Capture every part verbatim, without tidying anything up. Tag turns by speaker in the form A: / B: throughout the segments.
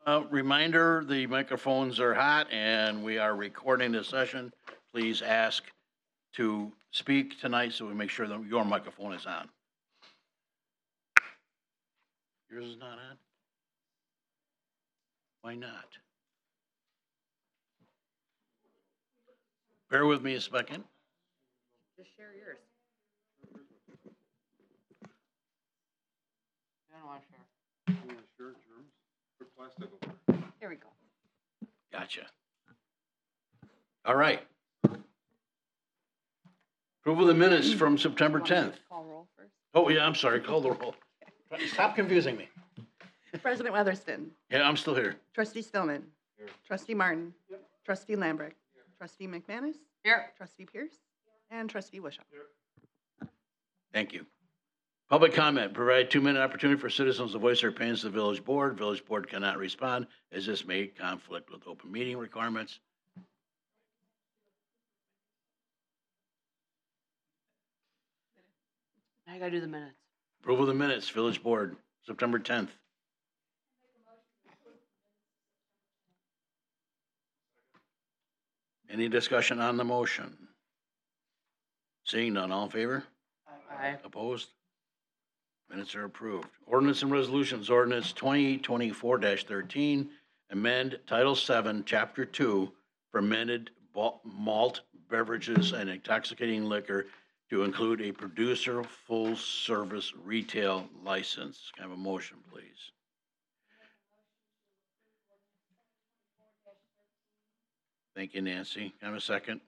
A: Uh, reminder, the microphones are hot and we are recording the session. Please ask to speak tonight so we make sure that your microphone is on. Yours is not on? Why not? Bear with me a second.
B: Just share yours. I don't want to share.
C: You want to share germs? Put plastic over.
B: There we go.
A: Gotcha. All right. Approval of the minutes from September tenth.
B: Call roll first.
A: Oh, yeah, I'm sorry. Call the roll. Stop confusing me.
B: President Weatherston.
A: Yeah, I'm still here.
B: Trustee Stillman.
C: Here.
B: Trustee Martin.
C: Yep.
B: Trustee Lambrick. Trustee McManus.
D: Here.
B: Trustee Pierce. And Trustee Wishop.
A: Thank you. Public comment, provide two-minute opportunity for citizens to voice their opinions to the village board. Village board cannot respond as this may conflict with open meeting requirements.
D: I gotta do the minutes.
A: Approval of the minutes, village board, September tenth. Any discussion on the motion? Seeing none, all in favor?
D: Aye.
A: Opposed? Minutes are approved. Ordinance and resolutions, ordinance twenty twenty-four thirteen, amend Title seven, Chapter two, fermented malt beverages and intoxicating liquor to include a producer full-service retail license. Can I have a motion, please? Thank you, Nancy. Can I have a second?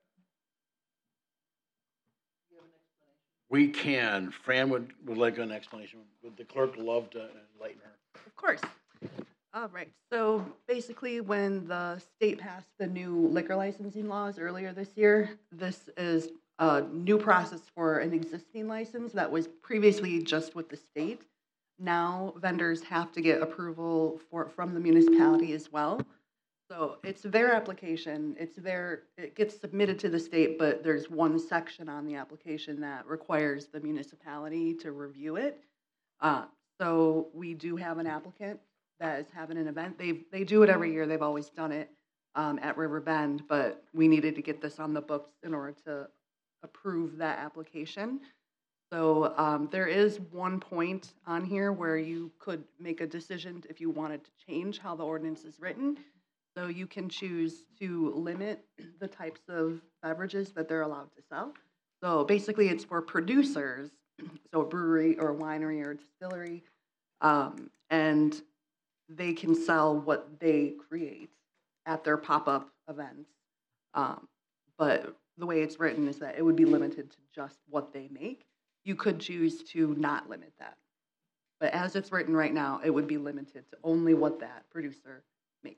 A: We can. Fran would, would like an explanation. Would the clerk love to enlighten her?
B: Of course. All right. So basically, when the state passed the new liquor licensing laws earlier this year, this is a new process for an existing license that was previously just with the state. Now vendors have to get approval for from the municipality as well. So it's their application, it's their, it gets submitted to the state, but there's one section on the application that requires the municipality to review it. Uh, so we do have an applicant that is having an event. They they do it every year. They've always done it um, at River Bend, but we needed to get this on the books in order to approve that application. So um, there is one point on here where you could make a decision if you wanted to change how the ordinance is written. So you can choose to limit the types of beverages that they're allowed to sell. So basically it's for producers, so a brewery or a winery or a distillery, um, and they can sell what they create at their pop-up events. Um, but the way it's written is that it would be limited to just what they make. You could choose to not limit that. But as it's written right now, it would be limited to only what that producer makes.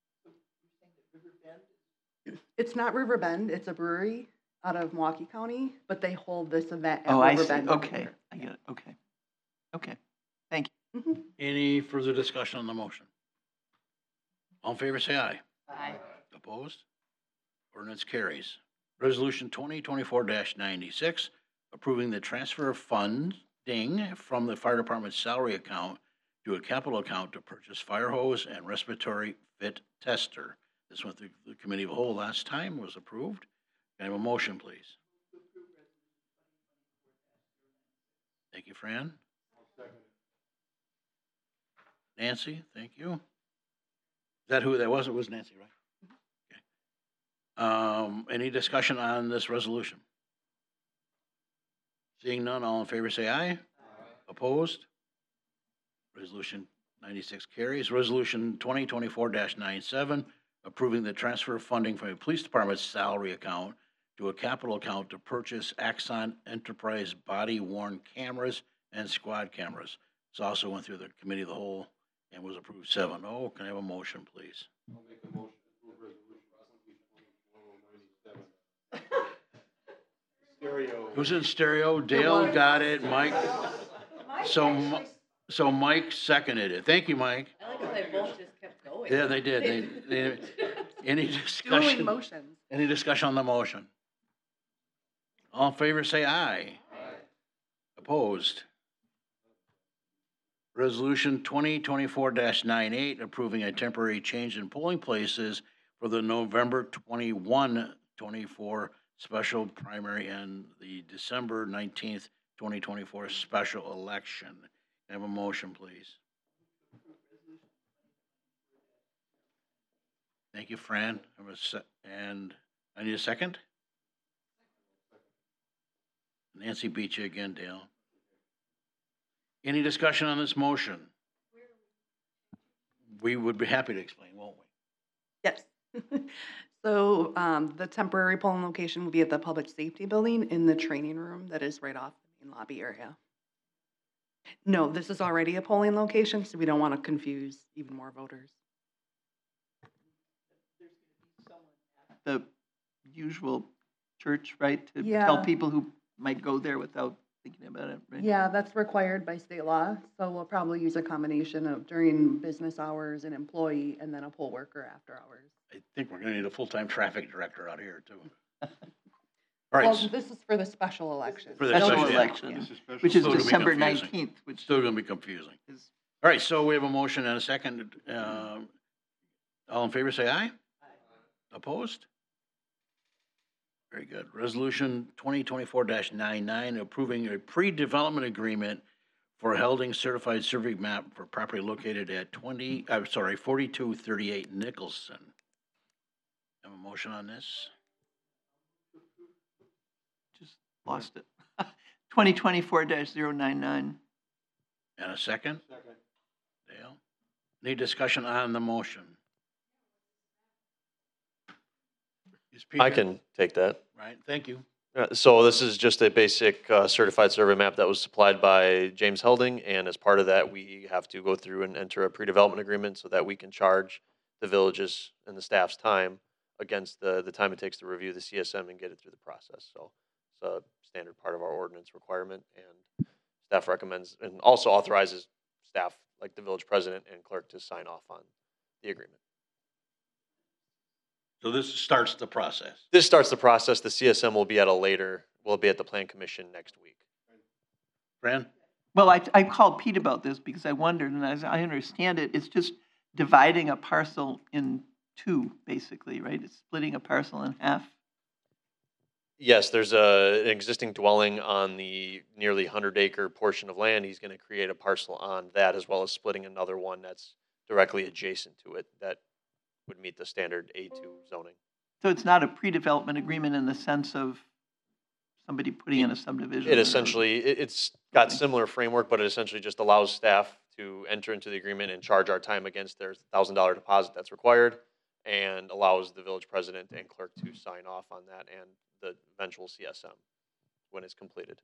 B: It's not River Bend, it's a brewery out of Milwaukee County, but they hold this event at
E: Oh, I
B: River
E: see.
B: Bend. every
E: Okay,
B: year.
E: I get it. Okay. Okay. Thank you.
B: Mhm.
A: Any further discussion on the motion? All in favor, say aye.
D: Aye.
A: Opposed? Ordinance carries. Resolution twenty twenty-four ninety-six, approving the transfer of funding from the fire department's salary account to a capital account to purchase fire hose and respiratory fit tester. This went through the committee of the whole last time, was approved. Can I have a motion, please? Thank you, Fran. Nancy, thank you. Is that who that was? It was Nancy, right? Okay. Um, any discussion on this resolution? Seeing none, all in favor say aye. Aye. Opposed? Resolution ninety-six carries. Resolution twenty twenty-four ninety-seven, approving the transfer of funding from a police department's salary account to a capital account to purchase Axon Enterprise body-worn cameras and squad cameras. This also went through the committee of the whole and was approved seven oh. Can I have a motion, please?
C: I'll make a motion to approve resolution twenty twenty-four ninety-seven. Stereo.
A: Who's in stereo? Dale got it. Mike. So, Mi- so Mike seconded it. Thank you, Mike.
D: I like how they both just kept going.
A: Yeah, they did. They, they, any
B: Dueling
A: discussion?
B: motions.
A: Any discussion on the motion? All in favor say aye.
C: Aye.
A: Opposed? Resolution twenty twenty-four 98 approving a temporary change in polling places for the November twenty-first, twenty-four special primary and the December nineteenth, twenty twenty-four special election. Can I have a motion, please? Thank you, Fran. Have a se- And I need a second? Nancy beat you again, Dale. Any discussion on this motion? We would be happy to explain, won't we?
B: Yes. So um, the temporary polling location will be at the Public Safety Building in the training room that is right off the main lobby area. No, this is already a polling location, so we don't want to confuse even more voters.
E: The usual church, right? To
B: Yeah.
E: tell people who might go there without thinking about it, right?
B: Yeah, that's required by state law, so we'll probably use a combination of during business hours, an employee, and then a poll worker after hours.
A: I think we're gonna need a full-time traffic director out here, too. All right,
B: Well,
A: s-
B: this is for the special election.
A: For the
E: Special
A: special, yeah.
E: election,
C: This is special.
E: which is
A: Still gonna be
E: December
A: confusing.
E: nineteenth, which
A: still gonna be confusing.
E: is,
A: All right, so we have a motion and a second. Um, All in favor, say aye. Opposed? Very good. Resolution twenty twenty-four 99 approving a pre-development agreement for Helding Certified Survey Map for property located at twenty, I'm sorry, forty-two thirty-eight Nicholson. Have a motion on this?
E: just lost it. twenty twenty-four dash zero nine nine.
A: And a second?
C: Second.
A: Dale? Any discussion on the motion? Is
F: I
A: Peter-
F: can take that.
A: Right, thank you.
F: Uh, So this is just a basic uh, certified survey map that was supplied by James Helding, and as part of that, we have to go through and enter a pre-development agreement so that we can charge the villages and the staff's time against the, the time it takes to review the C S M and get it through the process. So it's a standard part of our ordinance requirement, and staff recommends, and also authorizes staff, like the village president and clerk, to sign off on the agreement.
A: So this starts the process.
F: This starts the process. The C S M will be at a later, will be at the Plan Commission next week.
A: Fran?
E: Well, I, I called Pete about this because I wondered, and as I understand it, it's just dividing a parcel in two, basically, right? It's splitting a parcel in half.
F: Yes, there's a, an existing dwelling on the nearly hundred acre portion of land. He's gonna create a parcel on that, as well as splitting another one that's directly adjacent to it that would meet the standard A two zoning.
E: So it's not a pre-development agreement in the sense of somebody putting in a subdivision?
F: It
E: or-
F: essentially, it, it's got similar framework, but it essentially just allows staff to enter into the agreement and charge our time against their thousand dollar deposit that's required, and allows the village president and clerk to sign off on that and the eventual C S M when it's completed.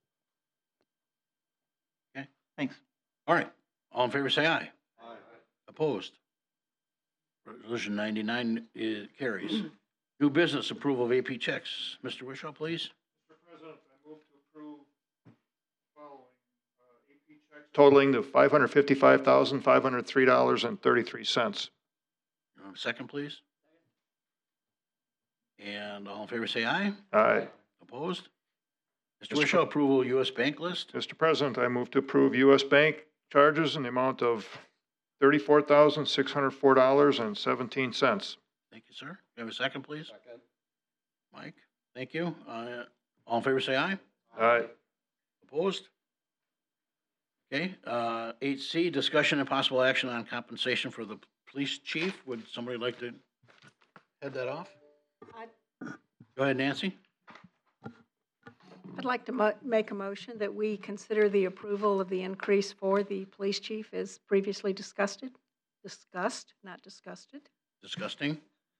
E: Thanks.
A: All right. All in favor, say aye.
C: Aye.
A: Opposed? Resolution ninety-nine is, carries. New business approval of A P checks. Mister Wishaw, please.
C: Mister President, I move to approve following uh, A P checks totaling to five hundred fifty-five thousand, five hundred three dollars and thirty-three cents.
A: Uh, Second, please. And all in favor, say aye.
C: Aye.
A: Opposed? Mister
C: Mister
A: Wishaw, approval U S Bank list.
C: Mister President, I move to approve U S Bank charges in the amount of thirty-four thousand, six hundred four dollars and seventeen cents.
A: Thank you, sir. You have a second, please? Second. Mike, thank you. Uh, all in favor, say aye.
C: Aye.
A: Opposed? Okay, uh, eight C, discussion and possible action on compensation for the police chief. Would somebody like to head that off? Go ahead, Nancy.
G: I'd like to mo- make a motion that we consider the approval of the increase for the police chief as previously discussed, discussed, not disgusted.
A: Disgusting.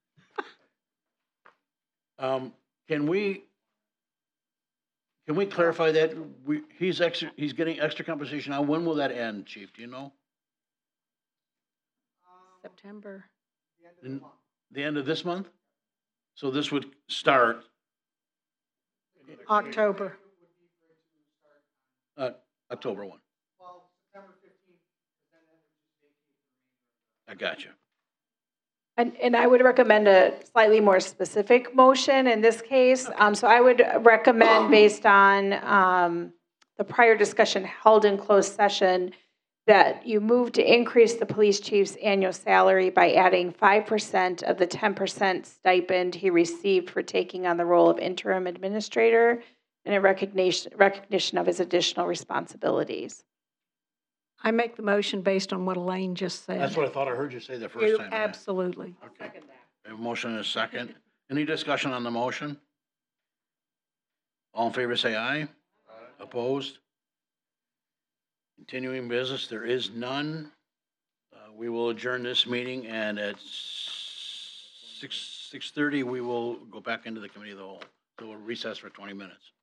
A: Um, can we, can we clarify that? We, he's extra, he's getting extra compensation now. When will that end, chief? Do you know?
G: September.
A: In the end of this month? So this would start,
G: October.
A: uh, October one. I got you.
H: And, and I would recommend a slightly more specific motion in this case. Um, so I would recommend, based on um, the prior discussion held in closed session, that you move to increase the police chief's annual salary by adding five percent of the ten percent stipend he received for taking on the role of interim administrator and a recognition, recognition of his additional responsibilities.
G: I make the motion based on what Elaine just said.
A: That's what I thought I heard you say the first
G: You-
A: time. yeah.
G: Absolutely.
A: Okay. We have a motion and a second. Any discussion on the motion? All in favor, say aye. Opposed? Continuing business, there is none. Uh, we will adjourn this meeting, and at six, six thirty, we will go back into the committee of the whole. So we'll recess for twenty minutes.